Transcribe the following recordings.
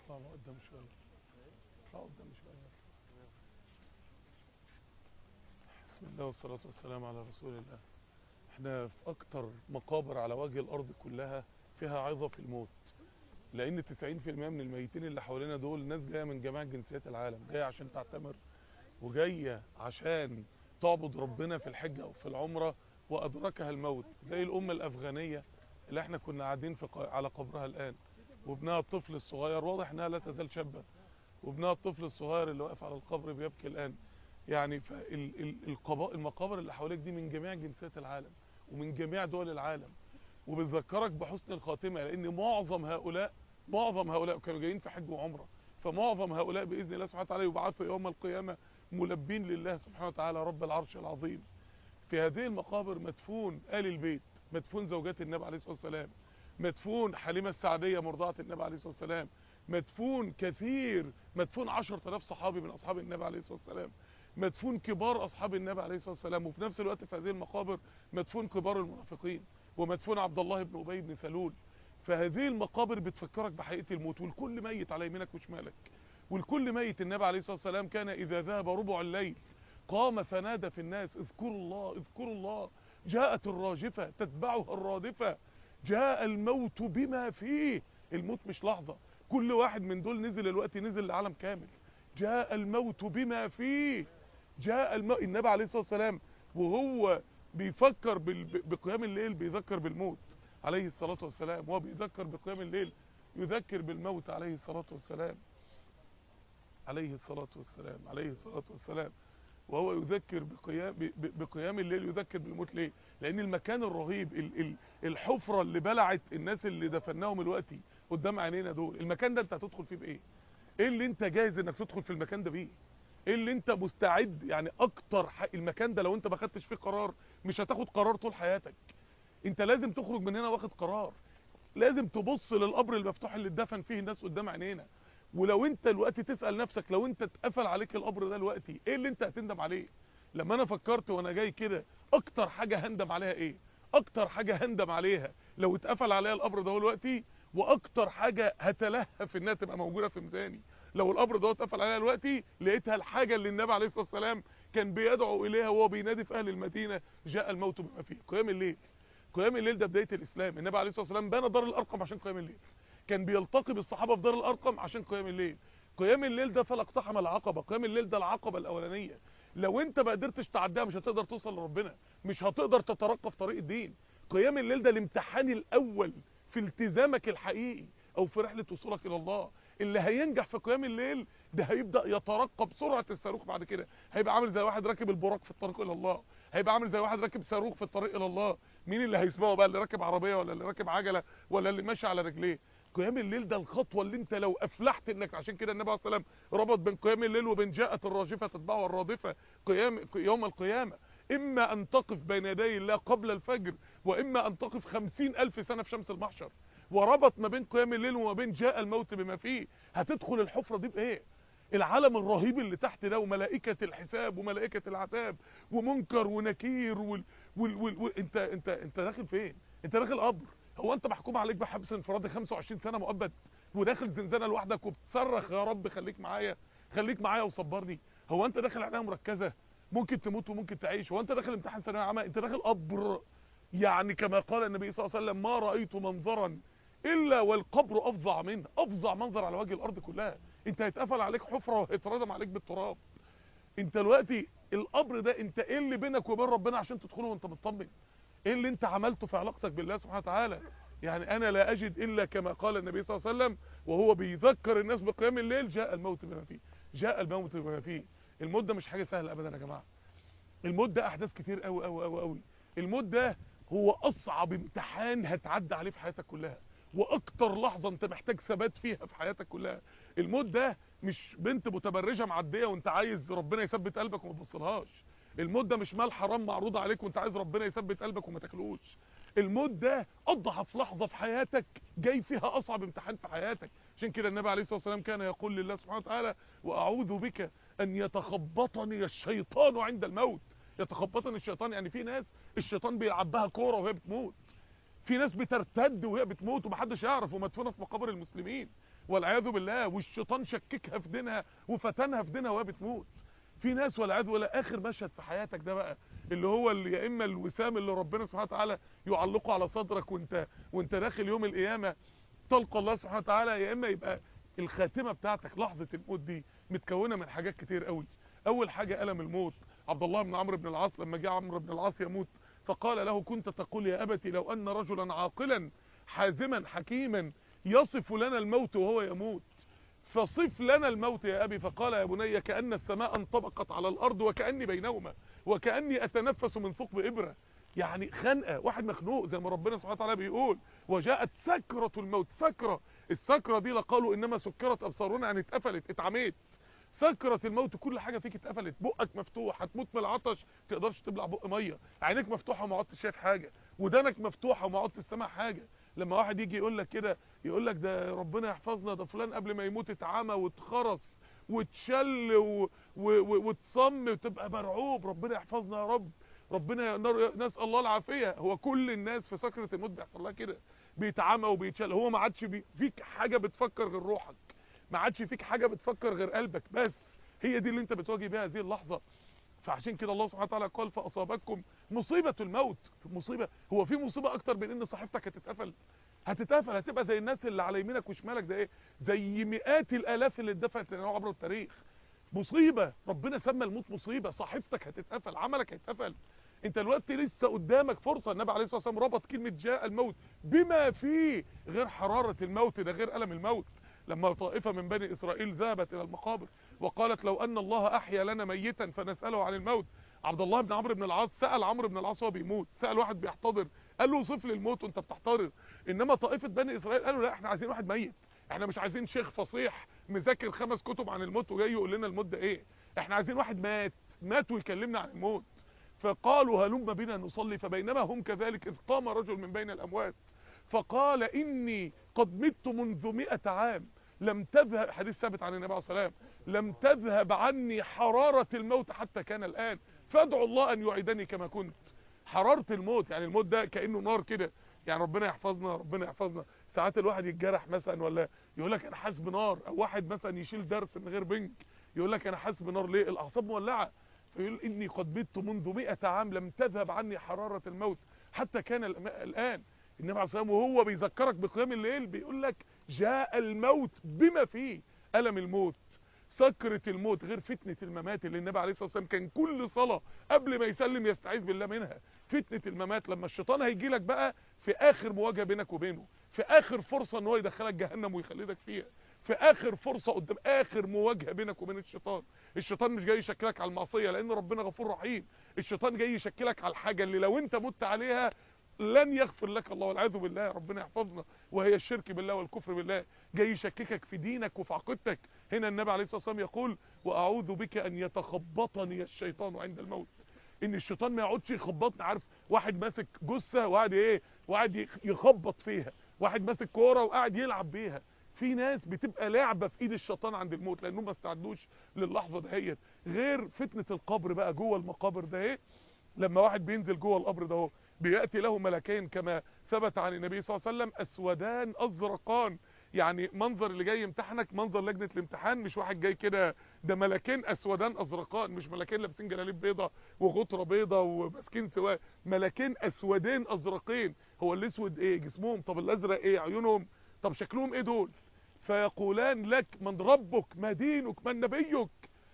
اطلع له قدام شويه، اطلع قدام شويه. بسم الله والصلاه والسلام على رسول الله. احنا في اكتر مقابر على وجه الارض كلها فيها عظه في الموت، لان 90% من الميتين اللي حوالينا دول ناس جايه من جميع جنسيات العالم، جايه عشان تعتمر وجايه عشان تعبد ربنا في الحج او في العمره، وادركها الموت. زي الام الافغانيه اللي احنا كنا قاعدين على قبرها الان، وابنها الطفل الصغير واضح انها لا تزال شابه، وابنها الطفل الصغير اللي واقف على القبر بيبكي الان. يعني المقابر اللي حواليك دي من جميع جنسيات العالم ومن جميع دول العالم، وبتذكرك بحسن الخاتمه، لان معظم هؤلاء كانوا جايين في حج وعمره، فمعظم هؤلاء باذن الله سبحانه وتعالى يبعثوا يوم القيامه ملبين لله سبحانه وتعالى رب العرش العظيم. في هذه المقابر مدفون آل البيت، مدفون زوجات النبي عليه الصلاه والسلام، مدفون حليمه السعديه مرضعه النبي عليه الصلاه والسلام، مدفون 10,000 صحابي من اصحاب النبي عليه الصلاه والسلام، مدفون كبار اصحاب النبي عليه الصلاه والسلام، وفي نفس الوقت في هذه المقابر مدفون كبار المنافقين، ومدفون عبد الله بن ابي بن سلول. فهذه المقابر بتفكرك بحقيقه الموت، والكل ميت على يمينك وشمالك، والكل ميت. النبي عليه الصلاه والسلام كان اذا ذهب ربع الليل قام فنادى في الناس: اذكروا الله اذكروا الله، جاءت الراجفه تتبعها الرادفه، جاء الموت بما فيه. الموت مش لحظه، كل واحد من دول نزل الوقت، نزل لعالم كامل. جاء الموت بما فيه، النبي عليه الصلاه والسلام وهو بيفكر بقيام الليل بيذكر بالموت عليه الصلاه والسلام، وهو بيذكر بقيام الليل يذكر بالموت عليه الصلاه والسلام، عليه الصلاه والسلام، عليه الصلاه والسلام. وهو يذكر بقيام الليل يذكر بالموت. ليه؟ لان المكان الرهيب، الحفره اللي بلعت الناس اللي دفناهم دلوقتي قدام عينينا دول، المكان ده انت هتدخل فيه بايه؟ ايه اللي انت جاهز انك تدخل في المكان ده بيه؟ ايه اللي انت مستعد؟ يعني اكتر المكان ده لو انت ما خدتش فيه قرار مش هتاخد قرار طول حياتك. انت لازم تخرج من هنا واخد قرار، لازم تبص للقبر المفتوح اللي اتدفن فيه الناس قدام عينينا. ولو انت دلوقتي تسأل نفسك، لو انت اتقفل عليك القبر ده دلوقتي ايه اللي انت هتندم عليه؟ لما انا فكرت وانا جاي كده اكتر حاجة هندم عليها ايه؟ اكتر حاجة هندم عليها لو اتقفل عليا القبر ده دلوقتي، واكتر حاجة هتلهف انها تبقى موجودة في ميزاني لو القبر ده اتقفل عليا دلوقتي، لقيتها الحاجة اللي النبي عليه الصلاة والسلام كان بيدعو اليها وهو بينادي في اهل المدينة: جاء الموت بما فيه. قيام الليل. قيام الليل ده بداية الاسلام. النبي عليه الصلاة والسلام بنى دار الارقم عشان قيام الليل، كان بيلتقي بالصحابة في دار الارقم عشان قيام الليل. قيام الليل ده فلاقتحم العقبة، قيام الليل ده العقبة الاولانية. لو انت ما قدرتش تعديها مش هتقدر توصل لربنا، مش هتقدر تترقى في طريق الدين. قيام الليل ده الامتحان الاول في التزامك الحقيقي او في رحلة وصولك الى الله. اللي هينجح في قيام الليل ده هيبدأ يترقى بسرعة الصاروخ. بعد كده هيبقى عامل زي واحد راكب البراق في الطريق الى الله، هيبقى عامل زي واحد راكب صاروخ في الطريق الى الله. مين اللي هيسبقه بقى؟ اللي راكب عربية ولا اللي راكب عجلة ولا اللي ماشي على رجليه؟ قيام الليل ده الخطوة اللي انت لو افلحت انك، عشان كده النبي عليه الصلاة والسلام ربط بين قيام الليل وبين جاءت الراجفة تتبعها الرادفة. قيام يوم القيامة اما ان تقف بين يدي الله قبل الفجر، واما ان تقف 50,000 سنة في شمس المحشر. وربط ما بين قيام الليل وما بين جاء الموت بما فيه. هتدخل الحفرة دي بايه؟ العالم الرهيب اللي تحت ده، وملائكة الحساب وملائكة العذاب ومنكر ونكير انت داخل فين؟ انت داخل قبر. هو انت محكوم عليك بحبس انفرادي 25 سنة مؤبد، وداخل زنزانة لوحدك وبتصرخ يا رب خليك معايا، خليك معايا وصبرني؟ هو انت داخل عناية مركزة ممكن تموت وممكن تعيش؟ هو انت داخل امتحان ثانوية عامة؟ انت داخل قبر. يعني كما قال النبي صلى الله عليه وسلم: ما رأيت منظرا الا والقبر افظع منه. افظع منظر على وجه الارض كلها. انت هيتقفل عليك حفرة وهيتردم عليك بالتراب. انت دلوقتي القبر ده انت ايه اللي بينك وبين ربنا عشان تدخله وانت مطمن؟ ايه اللي انت عملته في علاقتك بالله سبحانه وتعالى؟ يعني انا لا اجد الا كما قال النبي صلى الله عليه وسلم وهو بيذكر الناس بقيام الليل: جاء الموت بما فيه، جاء الموت بما فيه. الموت ده مش حاجة سهلة ابدا يا جماعة. الموت ده احداث كتير قوي قوي قوي قوي. الموت ده هو اصعب امتحان هتعدي عليه في حياتك كلها، واكتر لحظة انت محتاج ثبات فيها في حياتك كلها. الموت ده مش بنت متبرجة معدية وانت عايز ربنا يثبت قلبك وما تبصلهاش. الموت ده مش مال حرام معروض عليك وانت عايز ربنا يثبت قلبك وما تاكلوش. الموت ده اضعف لحظة في حياتك جاي فيها اصعب امتحان في حياتك. عشان كده النبي عليه الصلاة والسلام كان يقول لله سبحانه وتعالى: واعوذ بك ان يتخبطني الشيطان عند الموت. يتخبطني الشيطان يعني في ناس الشيطان بيلعب بها كوره وهي بتموت، في ناس بترتد وهي بتموت ومحدش يعرف، ومدفونه في مقابر المسلمين. والعياذ بالله، والشيطان شككها في دينها وفتنها في دينها وهي بتموت. في ناس والعياذ بالله اخر مشهد في حياتك ده بقى اللي هو اللي يا اما الوسام اللي ربنا سبحانه وتعالى يعلقه على صدرك وانت داخل يوم القيامه تلقى الله سبحانه وتعالى، يا اما يبقى الخاتمه بتاعتك لحظه الموت دي متكونه من حاجات كتير قوي. اول حاجه الم الموت. عبد الله بن عمرو بن العاص لما جاء عمرو بن العاص يموت فقال له كنت تقول يا ابتي لو ان رجلا عاقلا حازما حكيما يصف لنا الموت وهو يموت فصف لنا الموت يا ابي. فقال يا بني كأن السماء انطبقت على الارض وكأني بينهما وكأني اتنفس من ثقب ابره. يعني خنقه، واحد مخنوق زي ما ربنا سبحانه وتعالى بيقول وجاءت سكرة الموت. سكرة، السكرة دي لقالوا انما سكرت ابصارنا، يعني اتقفلت اتعميت. سكرة الموت كل حاجة فيك اتقفلت، بقك مفتوح هتموت من العطش تقدرش تبلع بق ميه، عينيك مفتوحة وما عدتش شايف حاجة، ودانك مفتوحة وما عدتش سامع حاجة. لما واحد يجي يقول لك كده يقول لك ده ربنا يحفظنا ده فلان قبل ما يموت اتعمى واتخرس واتشل واتصم وتبقى مرعوب، ربنا يحفظنا يا رب، ربنا نسأل الله العافية. هو كل الناس في سكرة الموت بيحصل لها كده، بيتعمى وبيتشل، هو ما عادش فيك حاجة بتفكر غير روحك، ما عادش فيك حاجة بتفكر غير قلبك بس، هي دي اللي انت بتواجه بيها هذه اللحظة. فعشان كده الله سبحانه وتعالى قال فأصابتكم مصيبة الموت. مصيبة، هو في مصيبة اكتر من ان صحيفتك هتتقفل؟ هتبقى زي الناس اللي على يمينك وشمالك ده ايه، زي مئات الالاف اللي اتدفعت لنا عبر التاريخ. مصيبة، ربنا سمى الموت مصيبة، صحيفتك هتتقفل، عملك هيتقفل. انت دلوقتي لسه قدامك فرصة. النبي عليه الصلاة والسلام ربط كلمة جاء الموت بما فيه، غير حرارة الموت ده، غير ألم الموت. لما طائفة من بني إسرائيل ذهبت إلى المقابر وقالت لو أن الله أحيا لنا ميتا فنسأله عن الموت. عبد الله بن عمرو بن العاص سأل عمرو بن العاص وهو بيموت، سأل واحد بيحتضر قال له وصف لي الموت وانت بتحتضر. انما طائفة بني إسرائيل قالوا لا احنا عايزين واحد ميت، احنا مش عايزين شيخ فصيح مذاكر 5 كتب عن الموت وجاي يقول لنا الموت ده ايه، احنا عايزين واحد مات ويكلمنا عن الموت. فقالوا هلم بنا نصلي. فبينما هم كذلك إذ قام رجل من بين الأموات فقال إني قد مت منذ 100 عام لم تذهب، حديث ثابت عن النبي عليه الصلاة والسلام، لم تذهب عني حرارة الموت حتى كان الآن فادعوا الله أن يعيدني كما كنت. حرارة الموت يعني الموت ده كأنه نار كده، يعني ربنا يحفظنا ربنا يحفظنا. ساعات الواحد يتجرح مثلا ولا يقول لك انا حاسس بنار، او واحد مثلا يشيل درس من غير بنك يقول لك انا حاسس بنار ليه، الاعصاب مولعه، فيقول اني قد مت منذ 100 عام لم تذهب عني حراره الموت حتى كان الان. النبي عليه الصلاه والسلام وهو بيذكرك بقيام الليل بيقول لك جاء الموت بما فيه، الم الموت، سكرة الموت، غير فتنة الممات اللي النبي عليه الصلاة والسلام كان كل صلاة قبل ما يسلم يستعيذ بالله منها. فتنة الممات لما الشيطان هيجي لك بقى في آخر مواجهة بينك وبينه، في آخر فرصة ان هو يدخلك جهنم ويخلدك فيها، في آخر فرصة قدام آخر مواجهة بينك وبين الشيطان. الشيطان مش جاي يشكلك على المعصية لأن ربنا غفور رحيم، الشيطان جاي يشكلك على الحاجة اللي لو انت مت عليها لن يغفر لك الله والعياذ بالله، ربنا يحفظنا، وهي الشرك بالله والكفر بالله. جاي يشككك في دينك وفي عقيدتك. هنا النبي عليه الصلاه والسلام يقول واعوذ بك ان يتخبطني الشيطان عند الموت، ان الشيطان ما يقعدش يخبطني. عارف واحد ماسك جثه وقاعد ايه، وقاعد يخبط فيها، واحد ماسك كوره وقاعد يلعب بيها. في ناس بتبقى لعبه في ايد الشيطان عند الموت لانهم ما استعدوش للحظه دهيت. غير فتنه القبر بقى جوه المقابر ده ايه، لما واحد بينزل جوه القبر ده اهو بياتي له ملكين كما ثبت عن النبي صلى الله عليه وسلم اسودان ازرقان. يعني منظر اللي جاي يمتحنك منظر لجنه الامتحان، مش واحد جاي كده، ده ملكين اسودان ازرقان، مش ملكين لابسين جلاليب بيضه وغطره بيضه وماسكين سواق، ملكين اسودين ازرقين. هو الاسود ايه جسمهم، طب الازرق ايه عيونهم، طب شكلهم ايه دول؟ فيقولان لك من ربك ما دينك من نبيك،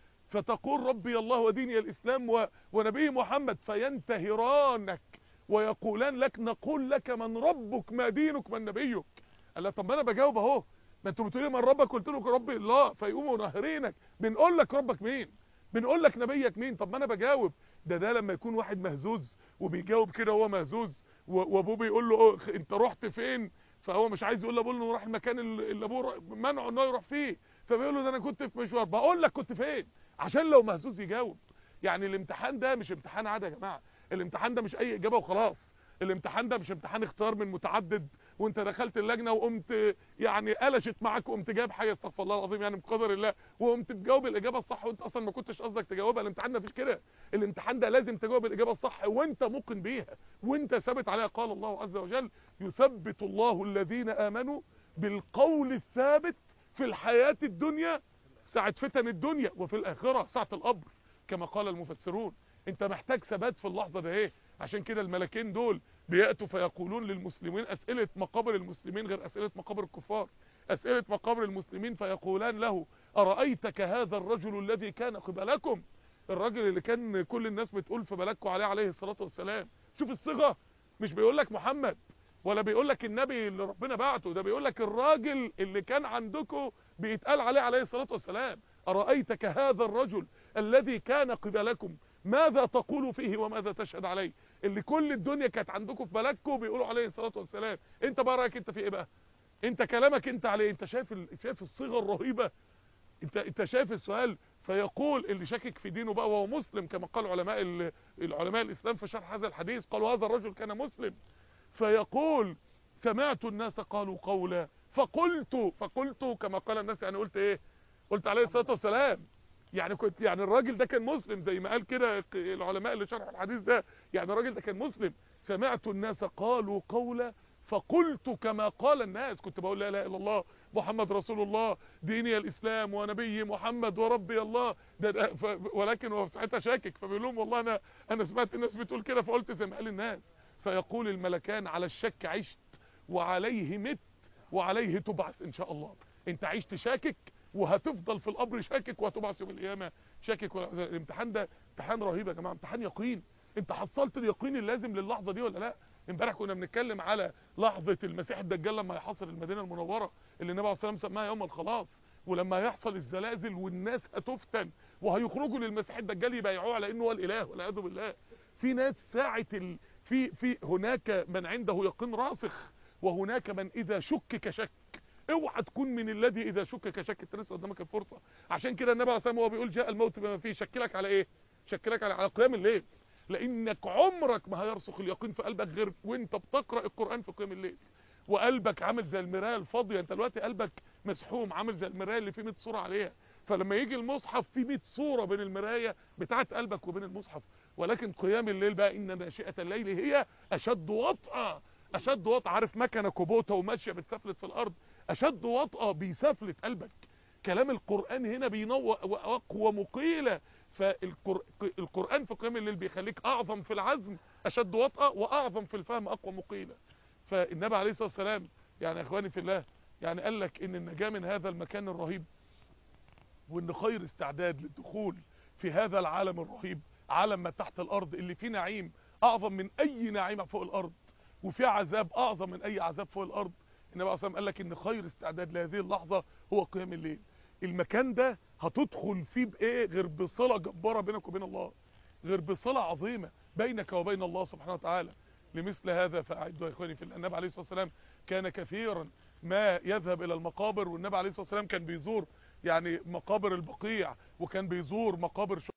فتقول ربي الله وديني الإسلام ونبي محمد، فينتهرانك ويقولان لك نقول لك من ربك ما دينك من نبيك. قال لا طب ما انا بجاوب اهو، ما انتوا بتقولوا من ربك، قلت لكم ربي الله، فيقوموا ناهرينك بنقول لك ربك مين، بنقول لك نبيك مين، طب ما انا بجاوب. ده لما يكون واحد مهزوز وبيجاوب كده وهو مهزوز وابوه بيقول له انت رحت فين، فهو مش عايز يقول لابوه انه راح المكان اللي ابوه منعه انه يروح فيه، فبيقول له ده انا كنت في مشوار، بقول لك كنت فين عشان لو مهزوز يجاوب. يعني الامتحان ده مش امتحان عادي يا جماعه، الامتحان ده مش اي اجابه وخلاص، الامتحان ده مش امتحان اختيار من متعدد وانت دخلت اللجنه وقمت يعني قلشت معاك وقمت جايب حاجه استغفر الله العظيم يعني بقدر الله وقمت تجاوب الاجابه الصح وانت اصلا ما كنتش قصدك تجاوبها. الامتحان ده مفيش كده، الامتحان ده لازم تجاوب الاجابه الصح وانت موقن بيها وانت ثابت عليها. قال الله عز وجل يثبت الله الذين امنوا بالقول الثابت في الحياة الدنيا ساعة فتن الدنيا، وفي الآخرة ساعة القبر كما قال المفسرون. انت محتاج ثبات في اللحظة ده ايه. عشان كده الملكين دول بيأتوا فيقولون للمسلمين أسئلة مقابر المسلمين غير أسئلة مقابر الكفار. أسئلة مقابر المسلمين فيقولان له أرأيتك هذا الرجل الذي كان قبلكم، الراجل اللي كان كل الناس بتقول في بلدكم عليه الصلاة والسلام. شوف الصيغة، مش بيقول لك محمد ولا بيقول لك النبي اللي ربنا بعته، ده بيقول لك الراجل اللي كان عندكم بيتقال عليه الصلاة والسلام. أرأيتك هذا الرجل الذي كان قبلكم ماذا تقول فيه وماذا تشهد عليه، اللي كل الدنيا كانت عندكم في بلدكم بيقولوا عليه الصلاة والسلام. انت بقى رأيك انت في ايه بقى؟ انت كلامك انت عليه. انت شايف الصيغة الرهيبة، انت شايف السؤال. فيقول اللي شاكك في دينه بقى وهو مسلم كما قال العلماء الاسلام في شرح هذا الحديث، قالوا هذا الرجل كان مسلم. فيقول سمعت الناس قالوا قولا فقلت كما قال الناس، يعني قلت ايه؟ قلت عليه الصلاة والسلام. يعني الراجل ده كان مسلم زي ما قال كده العلماء اللي شرحوا الحديث ده. يعني الراجل ده كان مسلم. سمعت الناس قالوا قولا فقلت كما قال الناس، كنت بقول لا اله الا الله محمد رسول الله ديني الاسلام ونبي محمد وربي الله ولكن هو ساعتها شاكك، فبيقول لهم والله انا سمعت الناس بتقول كده فقلت زي ما قال الناس. فيقول الملكان على الشك عشت وعليه مت وعليه تبعث ان شاء الله. انت عشت شاكك وهتفضل في القبر شاكك وهتبعث يوم القيامه شاكك. الامتحان ده امتحان رهيب يا جماعه، امتحان يقين. انت حصلت اليقين اللازم للحظه دي ولا لا؟ امبارح كنا بنتكلم على لحظه المسيح الدجال لما يحاصر المدينه المنوره اللي النبي عليه الصلاه والسلام سماها يوم الخلاص، ولما يحصل الزلازل والناس هتفتن وهيخرجوا للمسيح الدجال يبايعوه على انه هو الاله والعياذ بالله. في ناس ساعه في هناك من عنده يقين راسخ وهناك من اذا شكك شك. اوعى تكون من الذي اذا شكك شك. انت لسه قدامك الفرصه. عشان كده النبي عليه الصلاه والسلام هو بيقول جاء الموت بما فيه، شكلك على ايه؟ شكلك على قيام الليل، لانك عمرك ما هيرسخ اليقين في قلبك غير وانت بتقرا القران في قيام الليل، وقلبك عامل زي المرايه الفاضيه. انت دلوقتي قلبك مسحوم عامل زي المرايه اللي فيه 100 صوره عليها، فلما يجي المصحف فيه 100 صوره بين المرايه بتاعت قلبك وبين المصحف. ولكن قيام الليل بقى ان ناشئه الليل هي اشد وطئا. اشد وطئا، عارف مكنه كوبوتا وماشيه بتسفلت في الارض، اشد وطئا بيسفلت قلبك. كلام القرآن هنا بينوع واقوى مقيلة. فالقرآن في قيام الليل بيخليك اعظم في العزم اشد وطئا، واعظم في الفهم اقوى مقيلة. فالنبي عليه الصلاة والسلام يعني يا اخواني في الله يعني قال لك ان النجاة من هذا المكان الرهيب وان خير استعداد للدخول في هذا العالم الرهيب، عالم ما تحت الارض اللي فيه نعيم اعظم من اي نعيم فوق الارض، وفيه عذاب اعظم من اي عذاب فوق الارض. النبي عليه الصلاه والسلام قال لك ان خير استعداد لهذه اللحظه هو قيام الليل. المكان ده هتدخل فيه بايه غير بصله جباره بينك وبين الله، غير بصله عظيمه بينك وبين الله سبحانه وتعالى. لمثل هذا فاعدوا يا اخواني في الله. النبي عليه الصلاه والسلام كان كثيرا ما يذهب الى المقابر، والنبي عليه الصلاه والسلام كان بيزور يعني مقابر البقيع، وكان بيزور مقابر